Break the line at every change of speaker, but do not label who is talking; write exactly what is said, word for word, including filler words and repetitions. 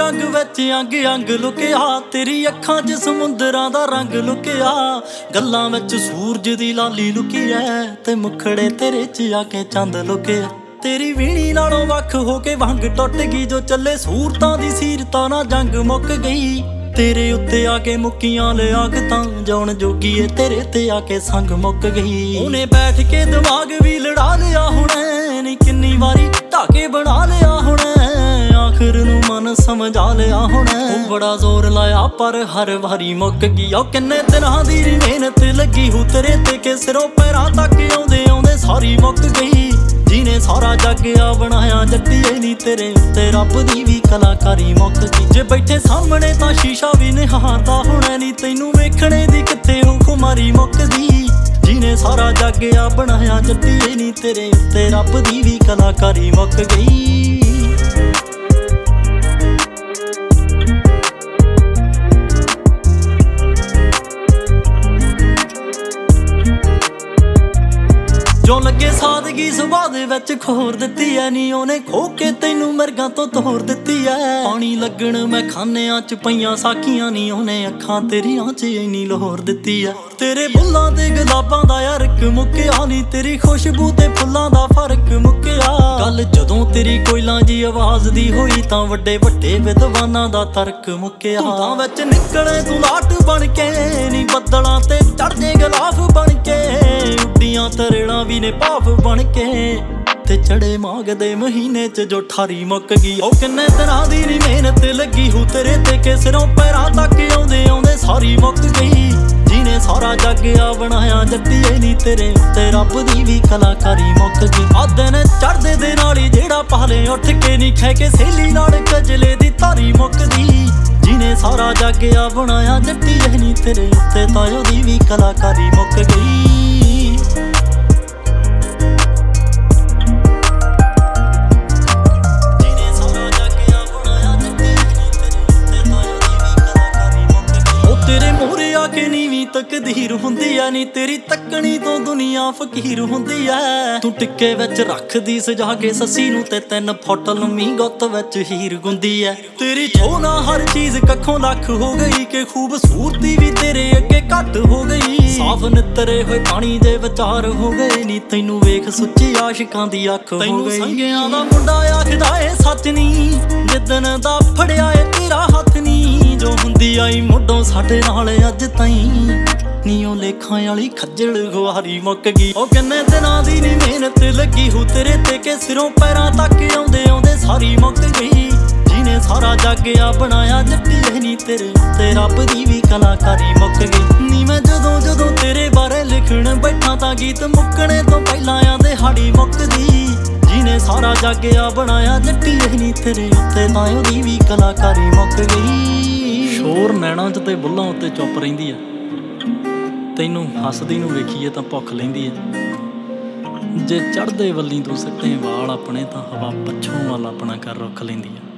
ਰੰਗ ਵਿੱਚ ਅੰਗ ਅੰਗ ਲੁਕਿਆ, ਤੇਰੀ ਅੱਖਾਂ 'ਚ ਸਮੁੰਦਰਾਂ ਦਾ ਰੰਗ ਲੁਕਿਆ। ਗੱਲਾਂ ਵਿੱਚ ਸੂਰਜ ਦੀ ਲਾਲੀ ਲੁਕੀ ਐ, ਤੇ ਮੁਖੜੇ ਤੇਰੇ 'ਚ ਆ ਕੇ ਚੰਦ ਲੁਕਿਆ। ਤੇਰੀ ਵੀਣੀ ਨਾਲੋਂ ਵੱਖ ਹੋ ਕੇ ਵੰਗ ਟੁੱਟ ਗਈ, ਜੋ ਚੱਲੇ ਸੂਰਤਾਂ ਦੀ ਸੀਰਤਾਂ ਨਾਲ ਜੰਗ ਮੁੱਕ ਗਈ। ਤੇਰੇ ਉੱਤੇ ਆ ਕੇ ਮੁੱਕੀਆਂ ਲਿਆਗ ਤਾਂ ਜਾਉਣ ਜੋਗੀ ਏ, ਤੇਰੇ ਤੇ ਆ ਕੇ ਸੰਗ ਮੁੱਕ ਗਈ। ਉਹਨੇ ਬੈਠ ਕੇ ਦਿਮਾਗ ਵੀ ਲੜਾ ਲਿਆ ਹੁਣੇ, ਨੀ ਕਿੰਨੀ ਵਾਰੀ ਢਾਕੇ ਬਣਾ ਲਿਆ ਹੁਣੇ। ਆਖਰ ਨੂੰ ਮਨ ਸਮਝਾ ਲਿਆ ਹੁਣੇ, ਉਹ ਬੜਾ ਜ਼ੋਰ ਲਾਇਆ ਪਰ ਹਰ ਵਾਰੀ ਮੁੱਕ ਗਈ। ਉਹ ਕਿੰਨੇ ਦਿਨਾਂ ਦੀ ਮਿਹਨਤ ਲੱਗੀ ਹੂ ਤੇਰੇ ਤੇ, ਕਿ ਸਿਰੋਂ ਪੈਰਾਂ ਤੱਕ ਆਉਂਦੇ ਆਉਂਦੇ ਸਾਰੀ ਮੁੱਕ ਗਈ। ਜਿਹਨੇ ਸਾਰਾ ਜੱਗ ਆ ਬਣਾਇਆ ਜੱਟੀਏ ਨੀ, ਤੇਰੇ ਉੱਤੇ ਰੱਬ ਦੀ ਵੀ ਕਲਾਕਾਰੀ ਮੁੱਕ ਗਈ। ਜੇ ਬੈਠੇ ਸਾਹਮਣੇ ਤਾਂ ਸ਼ੀਸ਼ਾ ਵੀ ਨਿਹਾਰਦਾ ਹੋਣਾ, ਨੀ ਤੈਨੂੰ ਵੇਖਣੇ ਦੀ ਕਿੱਥੇ ਹੋ ਖੁਮਾਰੀ ਮੁੱਕਦੀ। ਜਿਹਨੇ ਸਾਰਾ ਜੱਗ ਆ ਬਣਾਇਆ ਜੱਟੀਏ ਨੀ, ਤੇਰੇ ਉੱਤੇ ਰੱਬ ਦੀ ਵੀ ਕਲਾਕਾਰੀ ਮੁੱਕ ਗਈ। ਜੋ ਲੱਗੇ ਸਾਦਗੀ ਸੁਭਾਅ ਦੇ ਵਿੱਚ ਖੋਰ ਦਿੱਤੀ ਐ ਨੀ, ਉਹਨੇ ਖੋ ਕੇ ਤੈਨੂੰ ਮਿਰਗਾਂ ਤੋਂ ਤੋਰ ਦਿੱਤੀ ਐ। ਪਾਣੀ ਲੱਗਣ ਮੈਂ ਖਾਨਿਆਂ 'ਚ ਪਈਆਂ ਸਾਖੀਆਂ ਨੀ, ਉਹਨੇ ਅੱਖਾਂ ਤੇਰੀਆਂ 'ਚ ਇੰਨੀ ਲਾਹੌਰ ਦਿੱਤੀ ਐ। ਤੇਰੇ ਬੁੱਲਾਂ ਤੇ ਗੁਲਾਬਾਂ ਦਾ ਯਾਰਕ ਮੁੱਕਿਆ ਨੀ, ਤੇਰੀ ਖੁਸ਼ਬੂ ਤੇ ਫੁੱਲਾਂ ਦਾ ਫਰਕ ਮੁੱਕਿਆ। ਗੱਲ ਜਦੋਂ ਤੇਰੀ ਕੋਇਲਾਂ ਜੀ ਆਵਾਜ਼ ਦੀ ਹੋਈ, ਤਾਂ ਵੱਡੇ ਵੱਡੇ ਵਿਦਵਾਨਾਂ ਦਾ ਤਰਕ ਮੁੱਕਿਆ। ਧੁੰਦਾਂ ਵਿੱਚ ਨਿਕਲੇ ਤੂੰ ਲਾਟ ਬਣ ਕੇ ਨੀ, ਬੱਦਲਾਂ ਤੇ ਚੜ੍ਹ ਜੇ ਗਲਾਫ ਬਣ ਕੇ। ਉੱਡੀਆਂ ਤਰੇੜਾਂ ਵੀ ਨੇ ਭਾਫ ਬਣ ਕੇ, ਤੇ ਚੜੇ ਮਾਘ ਦੇ ਮਹੀਨੇ 'ਚ ਜੋ ਠਾਰੀ ਮੁੱਕ ਗਈ। ਉਹ ਕਿੰਨੇ ਦਿਨਾਂ ਦੀ ਨੀ ਮਿਹਨਤ ਲੱਗੀ ਹੂ ਤੇਰੇ ਤੇ, ਕਿ ਸਿਰੋਂ ਪੈਰਾਂ ਤੱਕ ਆਉਂਦੇ ਆਉਂਦੇ ਸਾਰੀ ਮੁੱਕ ਗਈ। ਜਿਹਨੇ ਸਾਰਾ ਜੱਗ ਆ ਬਣਾਇਆ ਜੱਟੀਏ ਨੀ, ਤੇਰੇ ਉੱਤੇ ਰੱਬ ਦੀ ਵੀ ਕਲਾਕਾਰੀ ਮੁੱਕ ਗਈ। ਆ ਦਿਨ ਚੜ੍ਹਦੇ ਦੇ ਨਾਲ ਹੀ ਜਿਹੜਾ ਪਹਲੇ ਉੱਠ ਕੇ ਨੀ, ਖਹਿ ਕੇ ਸਹੇਲੀ ਨਾਲ ਕਜਲੇ ਦੀ ਧਾਰੀ ਮੁੱਕਦੀ। ਜਿਹਨੇ ਸਾਰਾ ਜੱਗ ਆ ਬਣਾਇਆ ਜੱਟੀਏ ਨੀ, ਤੇਰੇ ਉੱਤੇ ਤਾਂ ਉਹਦੀ ਵੀ ਕਲਾਕਾਰੀ ਮੁੱਕ ਗਈ। ਤਕਦੀਰ ਹੁੰਦੀ ਐ ਨੀ, ਤੇਰੀ ਤੱਕਣੀ ਤੋਂ ਦੁਨੀਆ ਫਕੀਰ ਹੁੰਦੀ ਐ। ਤੂੰ ਟਿੱਕੇ ਵਿੱਚ ਰੱਖਦੀ ਸਜਾ ਕੇ ਸੱਸੀ ਨੂੰ, ਤੇ ਤਿੰਨ ਫੁੱਟ ਲੰਮੀ ਗੁੱਤ ਵਿੱਚ ਹੀਰ ਗੁੰਦੀ ਐ। ਤੇਰੀ ਛੋਨਾ ਹਰ ਚੀਜ਼ ਕੱਖੋਂ ਲੱਖ ਹੋ ਗਈ, ਕਿ ਖੂਬਸੂਰਤੀ ਵੀ ਤੇਰੇ ਅੱਗੇ ਘੱਟ ਹੋ ਗਈ। ਸਾਫ ਨਿੱਤਰੇ ਹੋਏ ਪਾਣੀ ਦੇ ਵਿਚਾਰ ਹੋ ਗਏ ਨੀ, ਤੈਨੂੰ ਵੇਖ ਸੁੱਚੀ ਆਸ਼ਿਕਾਂ ਦੀ ਅੱਖ ਹੋ ਗਈ। ਤੈਨੂੰ ਸੰਗਿਆਂ ਦਾ ਮੁੰਡਾ ਆਖਦਾ ਏ ਸੱਚ ਨੀ, ਜਿੱਦਣ ਦਾ ਫੜਿਆ ਏ ਤੇਰਾ ਹੱਥ ਨੀ। ਜੋ ਹੁੰਦੀ ਆਈ ਮੁੱਢੋਂ ਸਾਡੇ ਨਾਲ ਅੱਜ ਤਾਈਂ ਨੀ, ਉਹ ਲੇਖਾਂ ਵਾਲੀ ਖੱਜਲ ਗੁਹਾਰੀ ਮੁੱਕ ਗਈ। ਉਹ ਕਿੰਨੇ ਦਿਨਾਂ ਦੀ ਨੀ ਮਿਹਨਤ ਲੱਗੀ ਹੂ ਤੇਰੇ ਤੇ, ਕਿ ਸਿਰੋਂ ਪੈਰਾਂ ਤੱਕ ਆਉਂਦੇ ਆਉਂਦੇ ਸਾਰੀ ਮੁੱਕ ਗਈ। ਜਿਹਨੇ ਸਾਰਾ ਜੱਗ ਆ ਬਣਾਇਆ ਜੱਟੀਏ ਨੀ, ਤੇਰੇ ਉੱਤੇ ਰੱਬ ਦੀ ਵੀ ਕਲਾਕਾਰੀ ਮੁੱਕ ਗਈ। ਨੀ ਮੈਂ ਜਦੋਂ ਜਦੋਂ ਤੇਰੇ ਬਾਰੇ ਲਿਖਣ ਬੈਠਾ, ਤਾਂ ਗੀਤ ਮੁੱਕਣੇ ਤੋਂ ਪਹਿਲਾਂ ਆ ਦਿਹਾੜੀ ਮੁੱਕਦੀ। ਜਿਹਨੇ ਸਾਰਾ ਜੱਗ ਆ ਬਣਾਇਆ ਜੱਟੀਏ ਨੀ, ਤੇਰੇ ਉੱਤੇ ਤਾਂ ਉਹਦੀ ਵੀ ਕਲਾਕਾਰੀ ਮੁੱਕ ਗਈ। ਸ਼ੋਰ ਨੈਣਾਂ 'ਚ ਤੇ ਬੁੱਲਾਂ ਉੱਤੇ ਚੁੱਪ ਰਹਿੰਦੀ ਆ, ਤੈਨੂੰ ਹੱਸਦੀ ਨੂੰ ਵੇਖੀਏ ਤਾਂ ਭੁੱਖ ਲੈਂਦੀ ਐ। ਜੇ ਚੜ੍ਹਦੇ ਵੱਲੀ ਤੂੰ ਸਿੱਟੇ ਵਾਲ ਆਪਣੇ, ਤਾਂ ਹਵਾ ਪੱਛੋਂ ਵੱਲ ਆਪਣਾ ਕਰ ਰੁੱਖ ਲੈਂਦੀ ਐ।